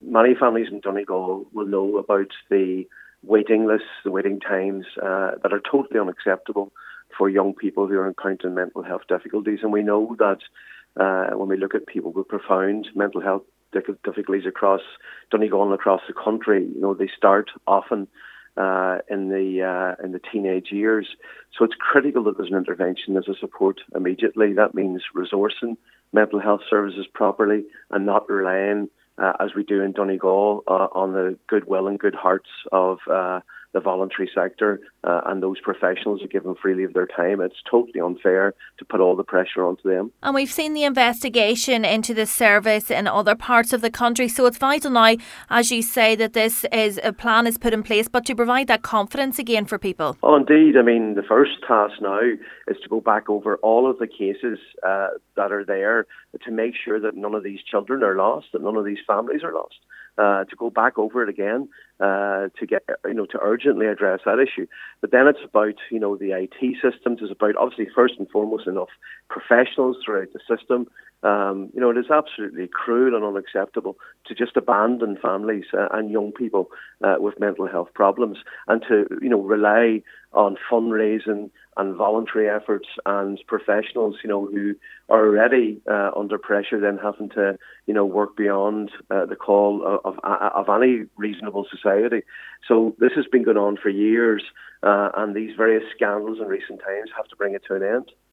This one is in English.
many families in Donegal will know about the waiting lists, the waiting times that are totally unacceptable for young people who are encountering mental health difficulties. And we know that when we look at people with profound mental health difficulties across Donegal and across the country, they start often in the teenage years. So it's critical that there's an intervention as a support immediately. That means resourcing mental health services properly and not relying, as we do in Donegal, on the goodwill and good hearts of the voluntary sector and those professionals who give them freely of their time. It's totally unfair to put all the pressure onto them. And we've seen the investigation into this service in other parts of the country. So it's vital now, as you say, that a plan is put in place, but to provide that confidence again for people. Oh, indeed. I mean, the first task now is to go back over all of the cases that are there to make sure that none of these children are lost, that none of these families are lost. To go back over it again, to get, to urgently address that issue. But then it's about, the IT systems. It's about, obviously, first and foremost, enough professionals throughout the system. It is absolutely cruel and unacceptable to just abandon families and young people with mental health problems, and to, rely on fundraising and voluntary efforts and professionals, who are already under pressure, then having to, work beyond the call of any reasonable society. So this has been going on for years, and these various scandals in recent times have to bring it to an end.